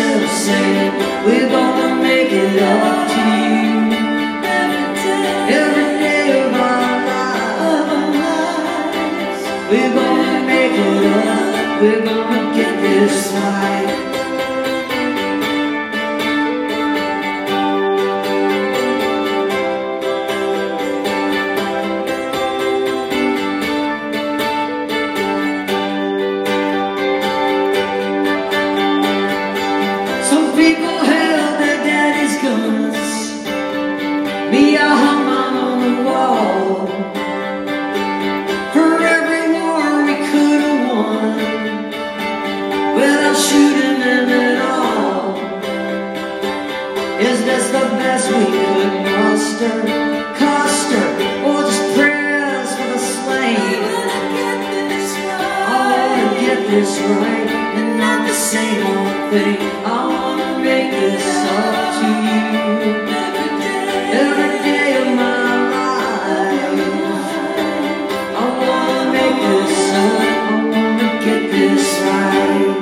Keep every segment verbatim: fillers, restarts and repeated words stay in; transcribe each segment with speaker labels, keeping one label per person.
Speaker 1: ourselves saying we're gonna make it up to you. Every day of our lives, we're gonna make it up. We're gonna get this right. People held their daddy's guns. Me, I hung mine on the wall. For every war we could have won, without shooting them at all. Is this the best we could muster? Cost her, or just prayers for the slain? I wanna get this right, and not the same old thing. I wanna make this up to you. Every day of my life, I wanna make this up. I wanna get this right.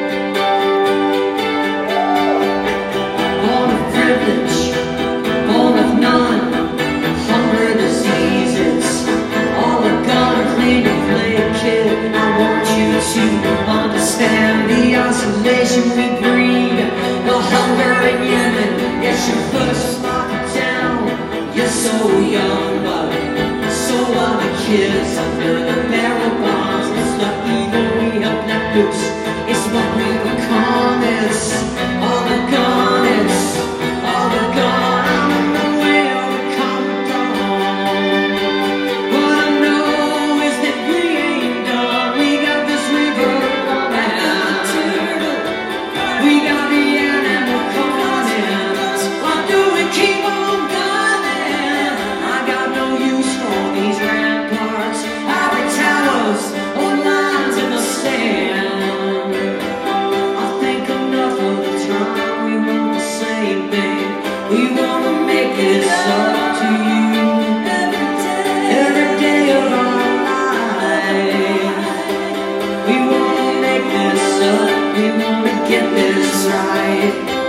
Speaker 1: Born of privilege, born of none, hunger, diseases, all a gun, clean and play kid. I want you to understand the isolation we breed, the hunger in Yemen. It's your first market town. You're so young, but so are the kids under the barrel bombs. It's the evil we helped let loose. It's what we become. It's all the gone. It's all the gone. I don't know where we come from. What I know is that we ain't done. We got this river running. We got the animal coming. Why do we keep on gunning? I got no use for these ramparts, ivory towers, or lines in the sand. I think enough of the time we want the same thing. We wanna make this up to you. Every day of our life, we wanna make this up. We wanna get this right.